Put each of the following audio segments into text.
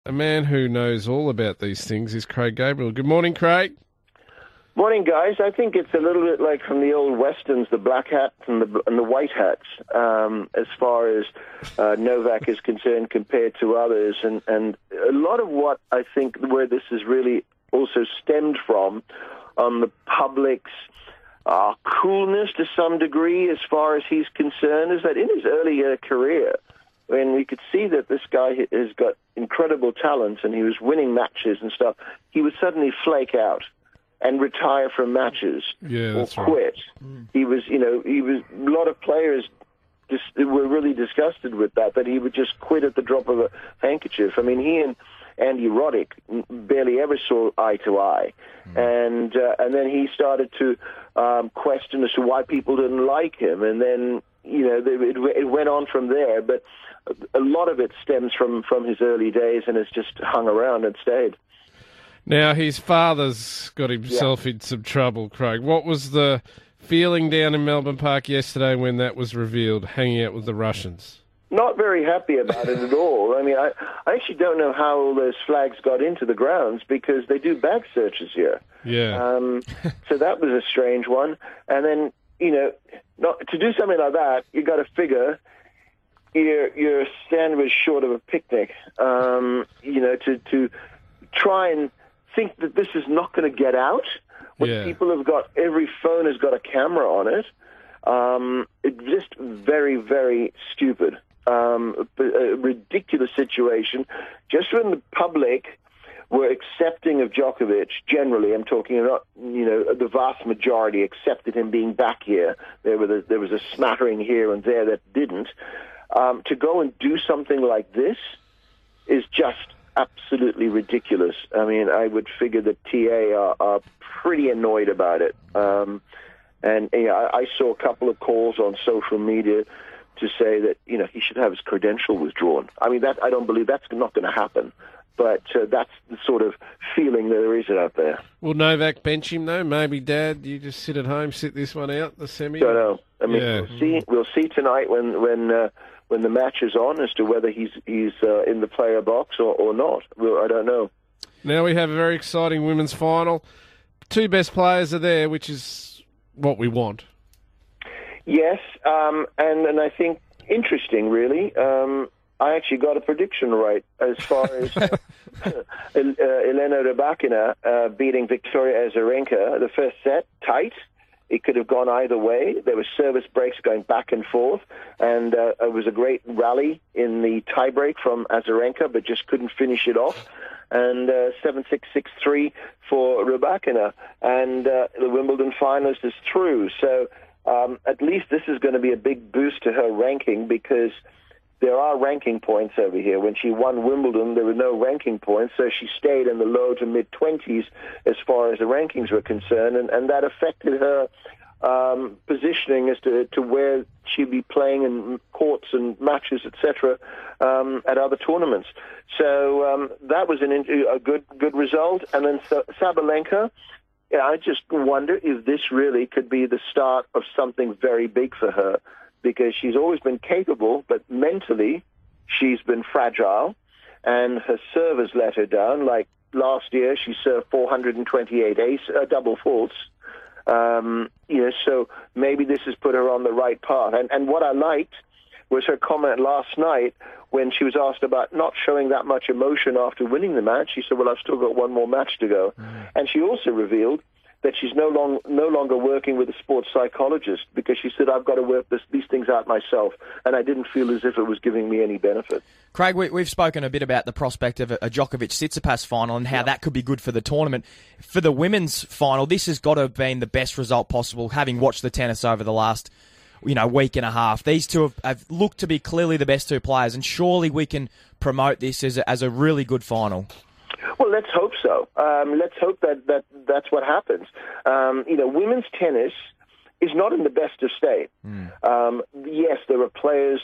A man who knows all about these things is Craig Gabriel. Good morning, Craig. Morning, guys. I think it's a little bit like from the old westerns, the black hats and the white hats, as far as Novak is concerned compared to others. And a lot of what I think where this is really also stemmed from on the public's coolness to some degree as far as he's concerned is that in his earlier career, when we could see that this guy has got incredible talent and he was winning matches and stuff, he would suddenly flake out and retire from matches or quit. Right. He was a lot of players were really disgusted with that he would just quit at the drop of a handkerchief. I mean, he and Andy Roddick barely ever saw eye to eye. And then he started to question as to why people didn't like him. And then, it went on from there. But a lot of it stems from his early days and has just hung around and stayed. Now, his father's got himself in some trouble, Craig. What was the feeling down in Melbourne Park yesterday when that was revealed, hanging out with the Russians? Not very happy about it at all. I mean, I actually don't know how all those flags got into the grounds because they do bag searches here. Yeah. So that was a strange one. And then, to do something like that, you got to figure your stand was short of a picnic. To try and think that this is not going to get out when people have got, every phone has got a camera on it. It's just very, very stupid. A ridiculous situation. Just when the public were accepting of Djokovic, generally, I'm talking about, the vast majority accepted him being back here. There was a smattering here and there that didn't. To go and do something like this is just absolutely ridiculous. I mean, I would figure that TA are pretty annoyed about it. I saw a couple of calls on social media to say that, he should have his credential withdrawn. I mean, I don't believe that's not going to happen. But that's the sort of feeling that there is out there. Will Novak bench him, though? Maybe, Dad, you just sit at home, sit this one out, the semi? Don't know. I mean, we'll see tonight when the match is on as to whether he's in the player box or not. I don't know. Now we have a very exciting women's final. Two best players are there, which is what we want. Yes, and I think interesting, really. I actually got a prediction right as far as Elena Rybakina beating Victoria Azarenka. The first set, tight. It could have gone either way. There were service breaks going back and forth, and it was a great rally in the tiebreak from Azarenka, but just couldn't finish it off. And 7-6, 6-3 for Rybakina. And the Wimbledon finalist is through. So at least this is going to be a big boost to her ranking because there are ranking points over here. When she won Wimbledon, there were no ranking points, so she stayed in the low to mid-20s as far as the rankings were concerned, and that affected her positioning as to where she'd be playing in courts and matches, etc., at other tournaments. So that was a good result. And then Sabalenka, I just wonder if this really could be the start of something very big for her, because she's always been capable, but mentally she's been fragile, and her serve has let her down. Like last year, she served 428 double faults. So maybe this has put her on the right path. And what I liked was her comment last night when she was asked about not showing that much emotion after winning the match. She said, well, I've still got one more match to go. And she also revealed that she's no longer working with a sports psychologist because she said, I've got to work these things out myself, and I didn't feel as if it was giving me any benefit. Craig, we've spoken a bit about the prospect of a Djokovic-Tsitsipas final and how that could be good for the tournament. For the women's final, this has got to have been the best result possible, having watched the tennis over the last week and a half. These two have looked to be clearly the best two players, and surely we can promote this as a really good final. Well, let's hope so. Let's hope that's what happens. Women's tennis is not in the best of state. Yes, there are players.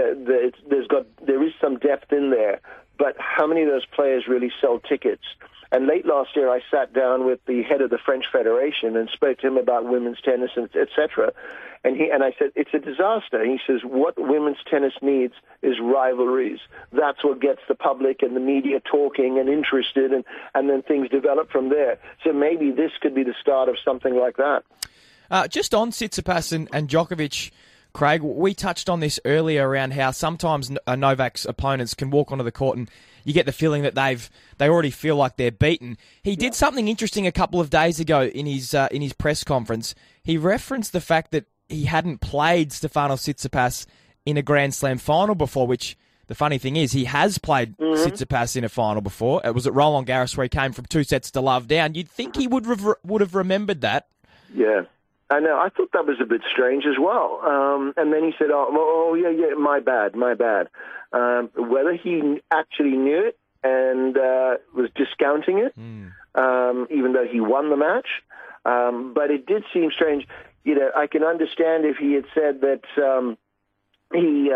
There is some depth in there, but how many of those players really sell tickets? And late last year, I sat down with the head of the French Federation and spoke to him about women's tennis, etc. And I said, it's a disaster. He says, what women's tennis needs is rivalries. That's what gets the public and the media talking and interested, and then things develop from there. So maybe this could be the start of something like that. Just on Tsitsipas and Djokovic, Craig, we touched on this earlier around how sometimes Novak's opponents can walk onto the court and you get the feeling that they already feel like they're beaten. He did something interesting a couple of days ago in his press conference. He referenced the fact that he hadn't played Stefanos Tsitsipas in a Grand Slam final before, which the funny thing is he has played Tsitsipas in a final before. It was at Roland Garros where he came from 2 sets to love down. You'd think he would have remembered that. Yeah. I know. I thought that was a bit strange as well. And then he said, yeah, my bad. Whether he actually knew it and was discounting it, even though he won the match. But it did seem strange. I can understand if he had said that he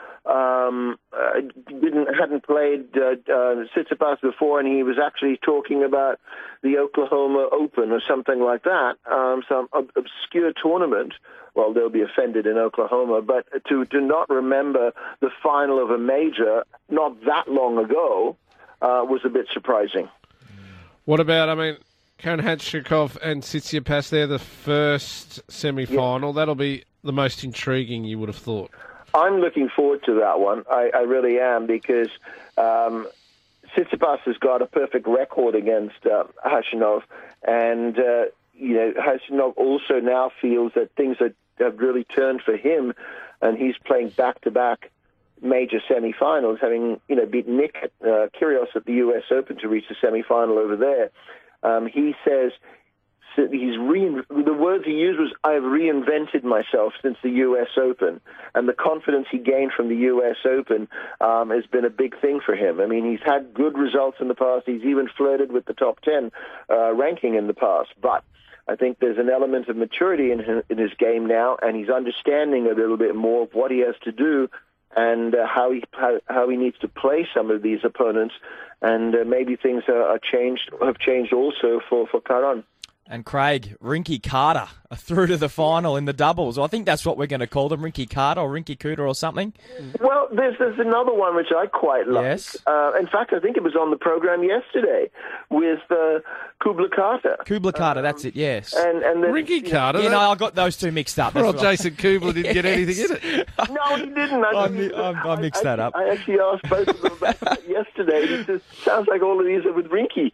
hadn't played Tsitsipas before, and he was actually talking about the Oklahoma Open or something like that, some obscure tournament. Well, they'll be offended in Oklahoma, but to not remember the final of a major not that long ago was a bit surprising. What about, Karen Khachanov and Tsitsipas, they're the first semi-final. Yeah. That'll be the most intriguing, you would have thought. I'm looking forward to that one. I really am, because Tsitsipas has got a perfect record against Khachanov, and Khachanov also now feels that things have really turned for him, and he's playing back-to-back major semi-finals, having beat Nick Kyrgios at the U.S. Open to reach the semi-final over there. He says the words he used was, "I've reinvented myself since the U.S. Open," and the confidence he gained from the U.S. Open has been a big thing for him. He's had good results in the past. He's even flirted with the top 10 ranking in the past, but I think there's an element of maturity in his game now, and he's understanding a little bit more of what he has to do and how he needs to play some of these opponents, and maybe things have changed also for Caron. And Craig, Rinky Carter through to the final in the doubles. I think that's what we're going to call them, Rinky Carter or Rinky Cooter or something. Well, there's another one which I quite like. Yes. In fact, I think it was on the program yesterday with Kubla Carter. Kubla Carter, that's it, yes. And Rinky Carter? Yeah, no, I got those two mixed up. Well, Jason Kubla didn't get anything in it. No, he didn't. I mixed that up. I actually asked both of them about that yesterday. He says, sounds like all of these are with Rinky.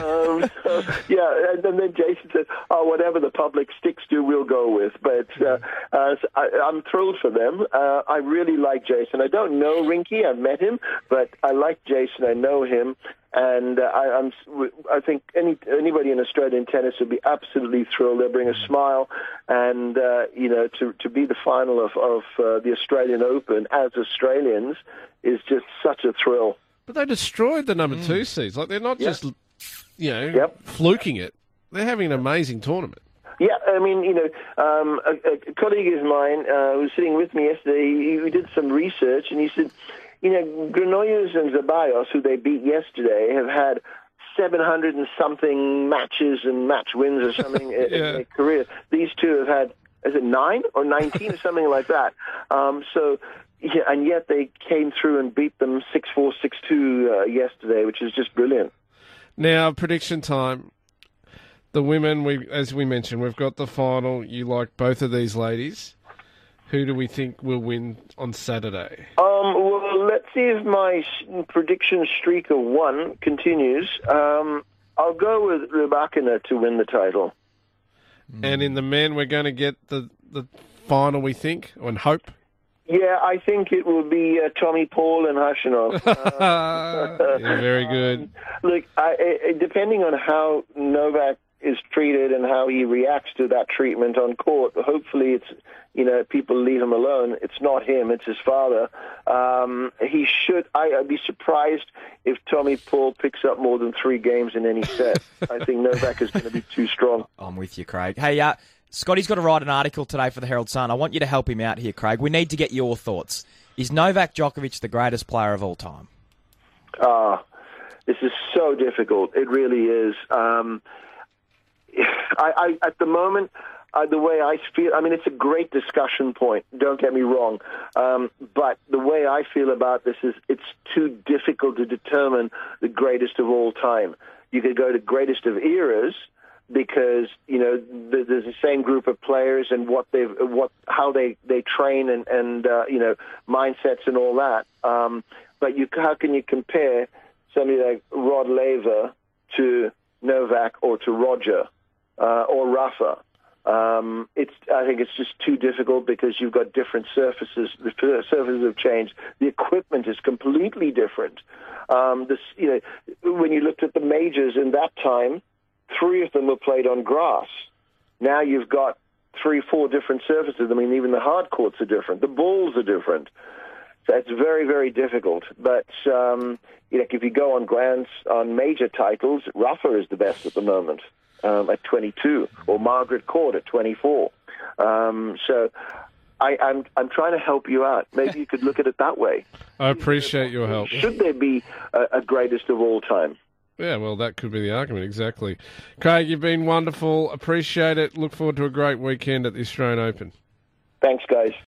And then Jason said, whatever the public sticks to, we'll go with. But I'm thrilled for them. I really like Jason. I don't know Rinky. I've met him, but I like Jason. I know him. And I think anybody in Australian tennis would be absolutely thrilled. They'll bring a smile, and to be the final of the Australian Open as Australians is just such a thrill. But they destroyed the number 2 seeds. Like, they're not just fluking it. They're having an amazing tournament. Yeah, a colleague of mine who was sitting with me yesterday, he did some research, and he said, Granollers and Zeballos, who they beat yesterday, have had 700 and something matches and match wins or something in their career. These two have had, is it 9 or 19 or something like that? And yet they came through and beat them 6-4, 6-2 yesterday, which is just brilliant. Now, prediction time. The women, as we mentioned, we've got the final. You like both of these ladies. Who do we think will win on Saturday? Well, let's see if my prediction streak of 1 continues. I'll go with Rybakina to win the title. And in the men, we're going to get the final, we think, and hope? Yeah, I think it will be Tommy Paul and Khachanov. Yeah, very good. Look, depending on how Novak is treated and how he reacts to that treatment on court, hopefully it's, people leave him alone. It's not him, it's his father. He should, I'd be surprised if Tommy Paul picks up more than 3 games in any set. I think Novak is going to be too strong. I'm with you, Craig. Hey, Scotty's got to write an article today for the Herald Sun. I want you to help him out here, Craig. We need to get your thoughts. Is Novak Djokovic the greatest player of all time? This is so difficult. It really is. I at the moment, the way I feel, I mean, it's a great discussion point. Don't get me wrong. But the way I feel about this is it's too difficult to determine the greatest of all time. You could go to greatest of eras because, you know, there's the same group of players and how they train and you know, mindsets and all that. But how can you compare somebody like Rod Laver to Novak or to Roger or Rafa? I think it's just too difficult because you've got different surfaces. The surfaces have changed. The equipment is completely different. You know, when you looked at the majors in that time, 3 of them were played on grass. Now you've got 3, 4 different surfaces. I mean, even the hard courts are different. The balls are different. So it's very, very difficult. But you know, if you go on major titles, Rafa is the best at the moment. At 22, or Margaret Court at 24. So I'm trying to help you out. Maybe you could look at it that way. I appreciate your help. Should there be a greatest of all time? Yeah, well, that could be the argument, exactly. Craig, you've been wonderful. Appreciate it. Look forward to a great weekend at the Australian Open. Thanks, guys.